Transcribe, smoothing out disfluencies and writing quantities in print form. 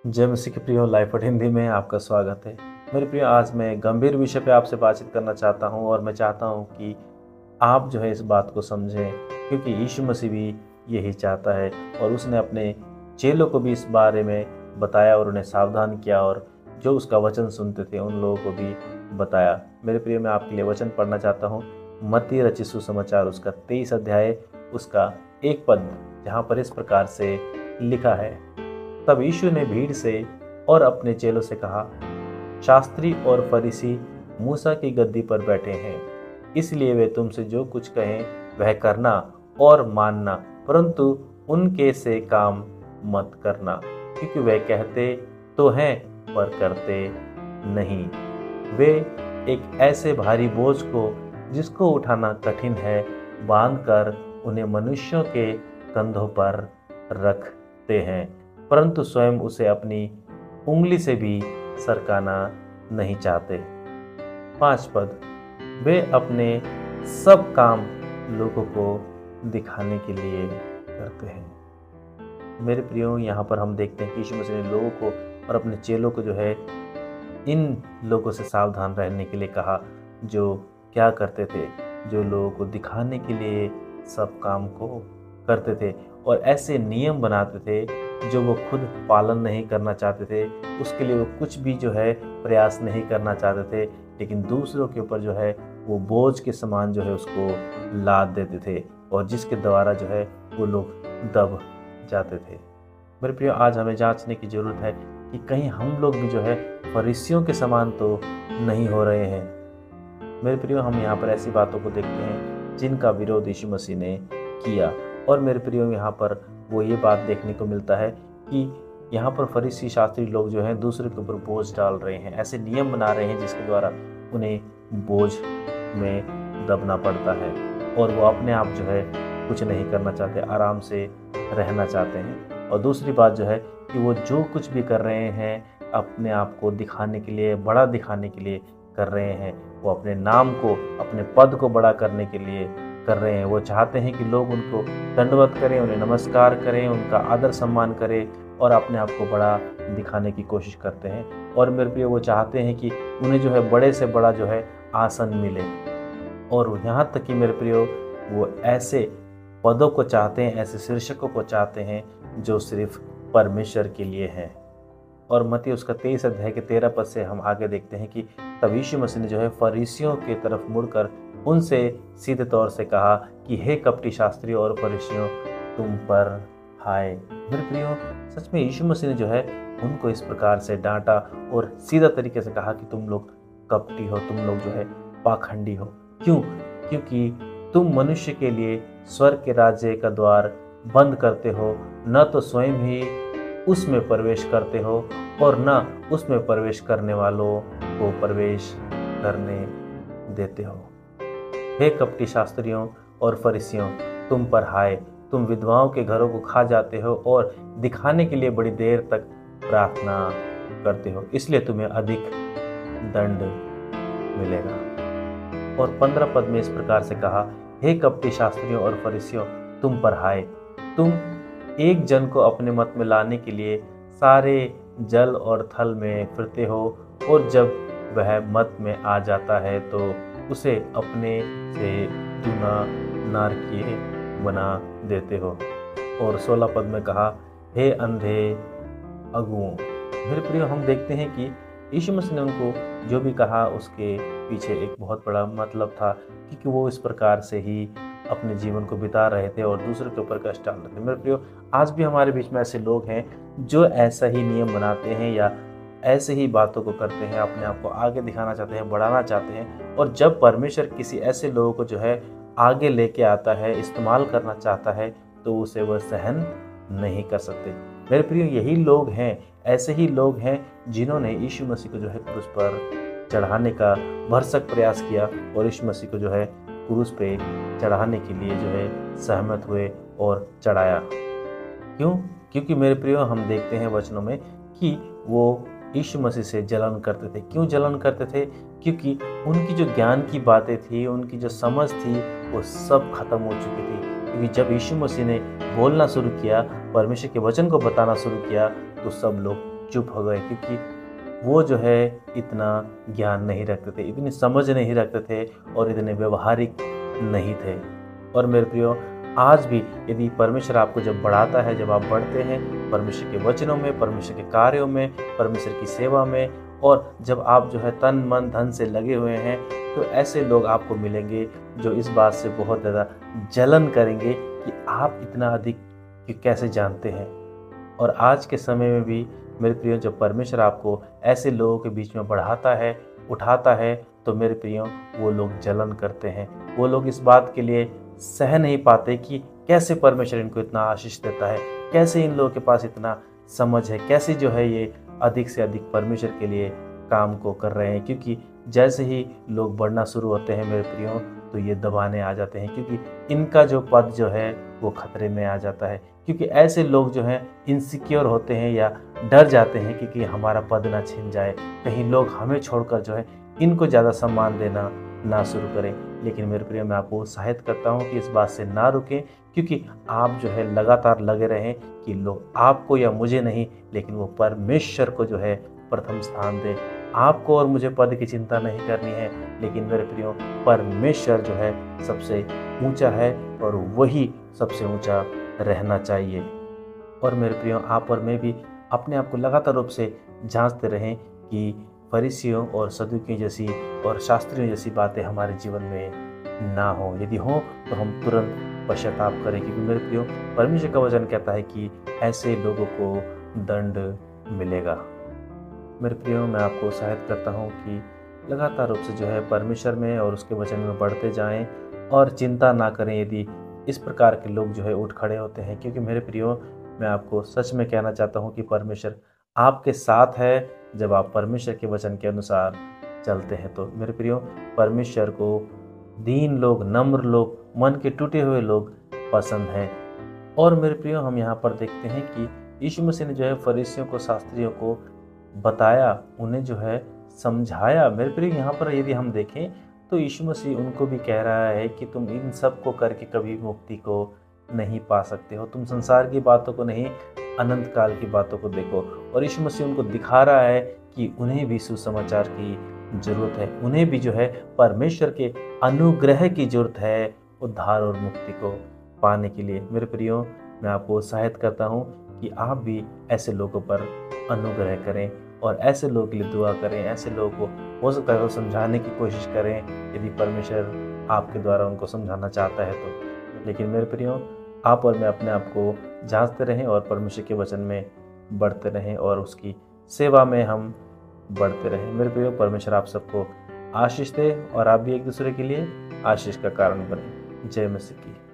जय मसीह के प्रियो, लाइफ एट हिंदी में आपका स्वागत है। मेरे प्रियो, आज मैं गंभीर विषय पे आपसे बातचीत करना चाहता हूँ और मैं चाहता हूँ कि आप जो है इस बात को समझें, क्योंकि यीशु मसीह भी यही चाहता है और उसने अपने चेलों को भी इस बारे में बताया और उन्हें सावधान किया, और जो उसका वचन सुनते थे उन लोगों को भी बताया। मेरे प्रियो, मैं आपके लिए वचन पढ़ना चाहता हूँ। मत्ती रचित सुसमाचार उसका 23 अध्याय उसका 1 पद, जहाँ पर इस प्रकार से लिखा है। तब यीशु ने भीड़ से और अपने चेलों से कहा, शास्त्री और फरीसी मूसा की गद्दी पर बैठे हैं, इसलिए वे तुमसे जो कुछ कहें वह करना और मानना, परंतु उनके से काम मत करना, क्योंकि वे कहते तो हैं पर करते नहीं। वे एक ऐसे भारी बोझ को जिसको उठाना कठिन है बांधकर उन्हें मनुष्यों के कंधों पर रखते हैं, परंतु स्वयं उसे अपनी उंगली से भी सरकाना नहीं चाहते। 5 पद, वे अपने सब काम लोगों को दिखाने के लिए करते हैं। मेरे प्रियो, यहाँ पर हम देखते हैं कि यीशु मसीह ने लोगों को और अपने चेलों को जो है इन लोगों से सावधान रहने के लिए कहा, जो क्या करते थे, जो लोगों को दिखाने के लिए सब काम को करते थे और ऐसे नियम बनाते थे जो वो खुद पालन नहीं करना चाहते थे। उसके लिए वो कुछ भी जो है प्रयास नहीं करना चाहते थे, लेकिन दूसरों के ऊपर जो है वो बोझ के समान जो है उसको लाद देते थे, और जिसके द्वारा जो है वो लोग दब जाते थे। मेरे प्रियो, आज हमें जांचने की ज़रूरत है कि कहीं हम लोग भी जो है फरीसियों के समान तो नहीं हो रहे हैं। मेरे प्रियो, हम यहाँ पर ऐसी बातों को देखते हैं जिनका विरोध यीशु मसीह ने किया, और मेरे प्रियो यहाँ पर वो ये बात देखने को मिलता है कि यहाँ पर फरीसी शास्त्री लोग जो हैं दूसरे के ऊपर बोझ डाल रहे हैं, ऐसे नियम बना रहे हैं जिसके द्वारा उन्हें बोझ में दबना पड़ता है, और वो अपने आप जो है कुछ नहीं करना चाहते, आराम से रहना चाहते हैं। और दूसरी बात जो है कि वो जो कुछ भी कर रहे हैं अपने आप को दिखाने के लिए, बड़ा दिखाने के लिए कर रहे हैं। वो अपने नाम को, अपने पद को बड़ा करने के लिए कर रहे हैं। वो चाहते हैं कि लोग उनको दंडवत करें, उन्हें नमस्कार करें, उनका आदर सम्मान करें, और अपने आप को बड़ा दिखाने की कोशिश करते हैं। और मेरे प्रिय, वो चाहते हैं कि उन्हें जो है बड़े से बड़ा जो है आसन मिले, और यहाँ तक कि मेरे प्रियो वो ऐसे पदों को चाहते हैं, ऐसे शीर्षकों को चाहते हैं जो सिर्फ परमेश्वर के लिए हैं। और मत्ती उसका 23 अध्याय के 13 पद से हम आगे देखते हैं कि तब यीशु मसीह ने जो है फरीसियों की तरफ मुड़कर उनसे सीधे तौर से कहा कि हे कपटी शास्त्री और फरीसियों, तुम पर हाय। मेरे प्रियो, सच में यीशु मसीह ने जो है उनको इस प्रकार से डांटा और सीधा तरीके से कहा कि तुम लोग कपटी हो, तुम लोग जो है पाखंडी हो। क्यों? क्योंकि तुम मनुष्य के लिए स्वर्ग के राज्य का द्वार बंद करते हो, न तो स्वयं ही उसमें प्रवेश करते हो और न उसमें प्रवेश करने वालों को प्रवेश करने देते हो। हे कपटी शास्त्रियों और फरीसियों, तुम पर हाय, तुम विधवाओं के घरों को खा जाते हो और दिखाने के लिए बड़ी देर तक प्रार्थना करते हो, इसलिए तुम्हें अधिक दंड मिलेगा। और 15 पद में इस प्रकार से कहा, हे कपटी शास्त्रियों और फरीसियों, तुम पर हाय, तुम एक जन को अपने मत में लाने के लिए सारे जल और थल में फिरते हो, और जब वह मत में आ जाता है तो उसे अपने से दूना नारकीय बना देते हो। और 16 पद में कहा, हे अंधे अगुओं। मेरे प्रियो, हम देखते हैं कि यीशु मसीह ने उनको जो भी कहा उसके पीछे एक बहुत बड़ा मतलब था, क्योंकि वो इस प्रकार से ही अपने जीवन को बिता रहे थे और दूसरों के ऊपर कष्ट डाल रहे थे। मेरे प्रियो, आज भी हमारे बीच में ऐसे लोग हैं जो ऐसा ही नियम बनाते हैं या ऐसे ही बातों को करते हैं, अपने आप को आगे दिखाना चाहते हैं, बढ़ाना चाहते हैं, और जब परमेश्वर किसी ऐसे लोगों को जो है आगे लेके आता है, इस्तेमाल करना चाहता है, तो उसे वह सहन नहीं कर सकते। मेरे प्रियो, यही लोग हैं, ऐसे ही लोग हैं जिन्होंने यीशु मसीह को जो है क्रूस पर चढ़ाने का भरसक प्रयास किया और यीशु मसीह को जो है क्रूस पे चढ़ाने के लिए जो है सहमत हुए और चढ़ाया। क्यों? क्योंकि मेरे प्रियो, हम देखते हैं वचनों में कि वो यीशु मसीह से जलन करते थे। क्यों जलन करते थे? क्योंकि उनकी जो ज्ञान की बातें थी, उनकी जो समझ थी, वो सब खत्म हो चुकी थी। क्योंकि जब यीशु मसीह ने बोलना शुरू किया, परमेश्वर के वचन को बताना शुरू किया, तो सब लोग चुप हो गए, क्योंकि वो जो है इतना ज्ञान नहीं रखते थे, इतनी समझ नहीं रखते थे और इतने व्यवहारिक नहीं थे। और मेरे प्रियो, आज भी यदि परमेश्वर आपको जब बढ़ाता है, जब आप बढ़ते हैं परमेश्वर के वचनों में, परमेश्वर के कार्यों में, परमेश्वर की सेवा में, और जब आप जो है तन मन धन से लगे हुए हैं, तो ऐसे लोग आपको मिलेंगे जो इस बात से बहुत ज़्यादा जलन करेंगे कि आप इतना अधिक कैसे जानते हैं। और आज के समय में भी मेरे प्रियो, जब परमेश्वर आपको ऐसे लोगों के बीच में बढ़ाता है, उठाता है, तो मेरे प्रियो वो लोग जलन करते हैं। वो लोग इस बात के लिए सह नहीं पाते कि कैसे परमेश्वर इनको इतना आशीष देता है, कैसे इन लोगों के पास इतना समझ है, कैसे जो है ये अधिक से अधिक परमेश्वर के लिए काम को कर रहे हैं। क्योंकि जैसे ही लोग बढ़ना शुरू होते हैं मेरे प्रियो, तो ये दबाने आ जाते हैं, क्योंकि इनका जो पद जो है वो खतरे में आ जाता है। क्योंकि ऐसे लोग जो हैं इनसिक्योर होते हैं या डर जाते हैं कि हमारा पद ना छिन जाए, कहीं लोग हमें छोड़कर जो है इनको ज़्यादा सम्मान देना ना शुरू करें। लेकिन मेरे प्रिय, मैं आपको उत्साहित करता हूँ कि इस बात से ना रुकें, क्योंकि आप जो है लगातार लगे रहें कि लोग आपको या मुझे नहीं, लेकिन वो परमेश्वर को जो है प्रथम स्थान दें। आपको और मुझे पद की चिंता नहीं करनी है, लेकिन मेरे प्रियो, परमेश्वर जो है सबसे ऊंचा है और वही सबसे ऊंचा रहना चाहिए। और मेरे प्रियो, आप और मैं भी अपने आप को लगातार रूप से जांचते रहें कि फरीसियों और सदूकियों जैसी और शास्त्रियों जैसी बातें हमारे जीवन में ना हो। यदि हो तो हम तुरंत पश्चाताप करें, क्योंकि मेरे प्रियो, परमेश्वर का वचन कहता है कि ऐसे लोगों को दंड मिलेगा। मेरे प्रियो, मैं आपको उत्साहित करता हूँ कि लगातार रूप से जो है परमेश्वर में और उसके वचन में बढ़ते जाएं और चिंता ना करें यदि इस प्रकार के लोग जो है उठ खड़े होते हैं। क्योंकि मेरे प्रियो, मैं आपको सच में कहना चाहता हूँ कि परमेश्वर आपके साथ है जब आप परमेश्वर के वचन के अनुसार चलते हैं। तो मेरे प्रियो, परमेश्वर को दीन लोग, नम्र लोग, मन के टूटे हुए लोग पसंद हैं। और मेरे प्रियो, हम यहाँ पर देखते हैं कि यीशु मसीह ने जो है फरीसियों को, शास्त्रियों को बताया, उन्हें जो है समझाया। मेरे प्रियो, यहाँ पर यदि हम देखें तो यीशु मसीह उनको भी कह रहा है कि तुम इन सब को करके कभी मुक्ति को नहीं पा सकते हो। तुम संसार की बातों को नहीं, अनंत काल की बातों को देखो। और यीशु मसीह उनको दिखा रहा है कि उन्हें भी सुसमाचार की जरूरत है, उन्हें भी जो है परमेश्वर के अनुग्रह की जरूरत है उद्धार और मुक्ति को पाने के लिए। मेरे प्रियो, मैं आपको उत्साहित करता हूँ कि आप भी ऐसे लोगों पर अनुग्रह करें और ऐसे लोगों के लिए दुआ करें, ऐसे लोगों को हो सकता है तो समझाने की कोशिश करें यदि परमेश्वर आपके द्वारा उनको समझाना चाहता है तो। लेकिन मेरे प्रियो, आप और मैं अपने आप को जांचते रहें और परमेश्वर के वचन में बढ़ते रहें और उसकी सेवा में हम बढ़ते रहें। मेरे प्रियो, परमेश्वर आप सबको आशीष दे और आप भी एक दूसरे के लिए आशीष का कारण बने। जय मसीह की।